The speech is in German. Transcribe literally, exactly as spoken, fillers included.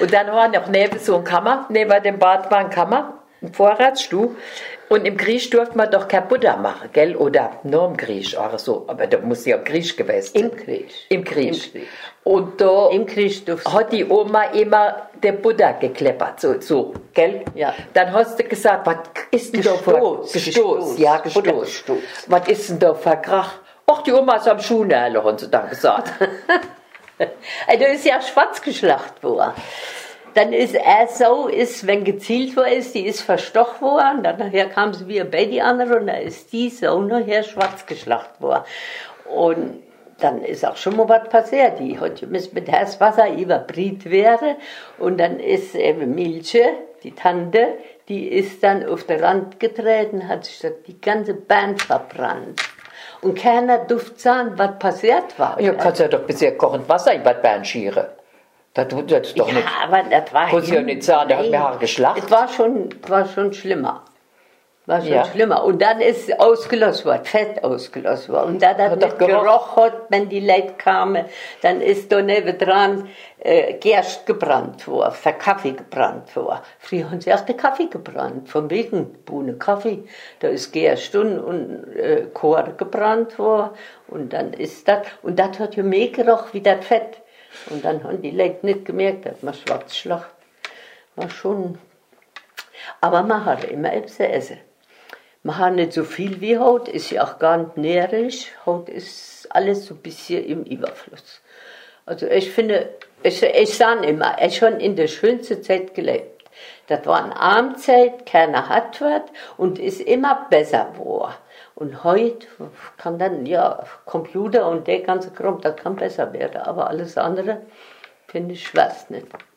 Und dann war noch neben so eine Kammer, neben dem Bad war eine Kammer, ein Vorratsstuhl. Und im Griech durfte man doch kein Butter machen, gell? Oder nur im Griech, oder so. Aber da muss ja im Griech gewesen sein. Im Griech. Im Griech. Im Griech. Und da Im Griech hat die Oma immer der Butter gekleppert, so, so, gell? Ja. Dann hast du gesagt, was ist denn da für Gestoß, Gestoß? Gestoß. Ja, Gestoß. Buttergestoß. Was ist denn da für Krach? Ach, die Oma ist am Schuhnähler, haben sie dann gesagt. Also ist ja schwarz geschlacht worden. Dann ist er so, ist, wenn gezielt war, ist, die ist verstochen worden, dann nachher kam sie wieder bei die andere und dann ist die so nachher schwarz geschlacht worden. Und dann ist auch schon mal was passiert. Die hat mit Herzwasser überbriet werden und dann ist eben Milche, die Tante, die ist dann auf den Rand getreten, hat sich die ganze Bahn verbrannt. Und keiner durfte sagen, was passiert war. Ja, kannst ja doch bisher kochend Wasser in Bad Bern schieren. Das tut das doch ja, nicht. aber das war Muss ja nicht sagen, der hat mir Haare geschlacht. Es war schon, war schon schlimmer. War schon Ja. schlimmer. Und dann ist ausgelöst worden, Fett ausgelöst worden. Und da das Hat nicht doch gerochen. gerochen hat, wenn die Leute kamen, dann ist da nebendran äh, Gerst gebrannt worden, der Kaffee gebrannt worden. Früher haben sie auch den Kaffee gebrannt, von wegen Bohne Kaffee. Da ist Gerst und, und äh, Kohr gebrannt worden. Und dann ist das, und das hat ja mehr gerochen wie das Fett. Und dann haben die Leute nicht gemerkt, dass man schwarz schlacht. War schon. Aber man hat immer etwas zu essen. Man hat nicht so viel wie Haut, ist ja auch gar nicht nährig. Haut ist alles so ein bisschen im Überfluss. Also ich finde, ich, ich sage immer, ich habe in der schönsten Zeit gelebt. Das war eine Armzeit, keiner hat was und ist immer besser geworden. Und heute kann dann, ja, Computer und der ganze Kram, das kann besser werden. Aber alles andere, finde ich, weiß nicht.